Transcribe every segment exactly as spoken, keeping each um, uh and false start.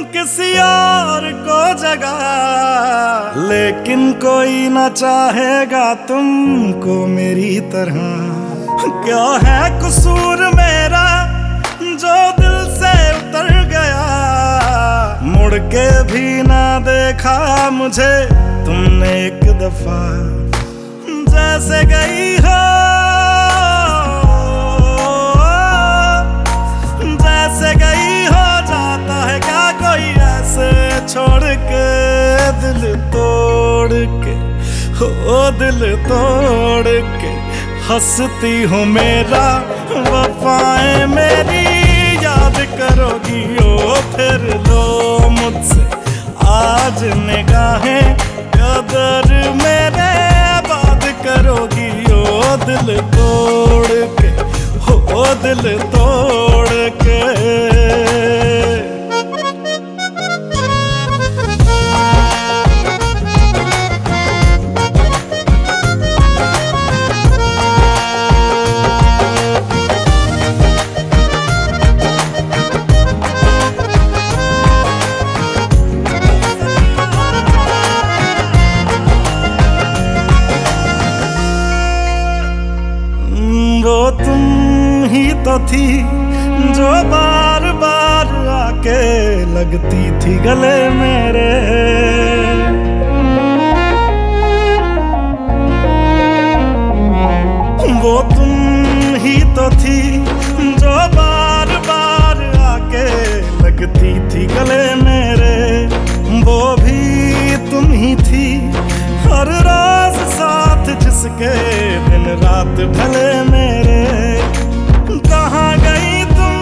किसी और को जगा, लेकिन कोई ना चाहेगा तुमको मेरी तरह। क्या है कसूर मेरा जो दिल से उतर गया, मुड़ के भी ना देखा मुझे तुमने एक दफा। जैसे गई हो जैसे गई हो जाता है क्या कोई ऐसे छोड़ के, दिल तोड़ के हो दिल तोड़ के। हंसती हूँ मेरा वफाएं मेरी याद करोगी ओ फिर लो मुझसे आज निगाहें, कदर मेरे बात करोगी ओ दिल तोड़ के हो दिल तोड़ के। वो तुम ही तो थी जो बार बार आके लगती थी गले मेरे। वो तुम ही तो थी जो बार बार आके लगती थी गले मेरे। वो भी तुम ही थी हर रोज साथ जिसके दिन रात ढले मेरे। कहाँ गई तुम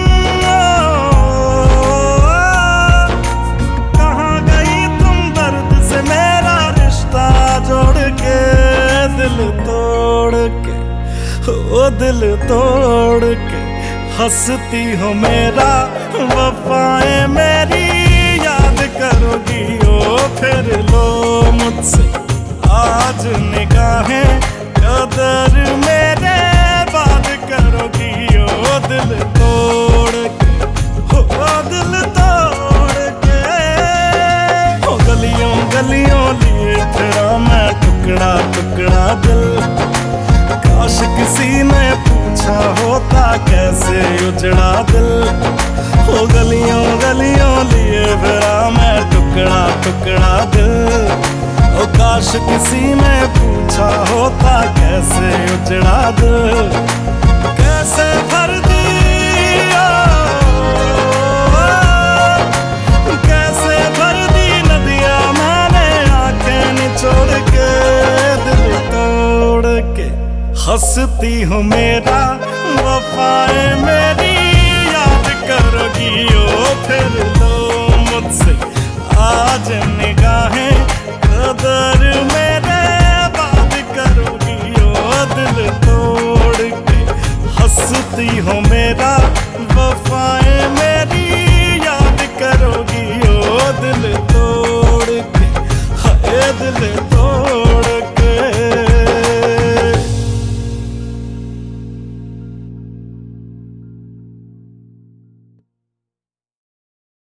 कहाँ गई तुम दर्द से मेरा रिश्ता जोड़ के, दिल तोड़ के ओ दिल तोड़ के। हंसती हो मेरा वफाएं मेरी याद करोगी ओ फिर लो मुझसे आज निगाहें, कदर मेरे बात करोगी ओ दिल तोड़ के हो दिल तोड़ के। हो गलियों गलियों लिए तेरा मैं टुकड़ा टुकड़ा दिल, काश किसी ने पूछा होता कैसे उजड़ा दिल। हो गलियों गलियों लिए तेरा मैं टुकड़ा टुकड़ा दिल, ओ काश किसी ने पूछा होता कैसे उजड़ा दिल। कैसे भर दिया कैसे भर दी नदियाँ मैंने आंखें निचोड़ के, दिल तोड़ के। हंसती हूँ मेरा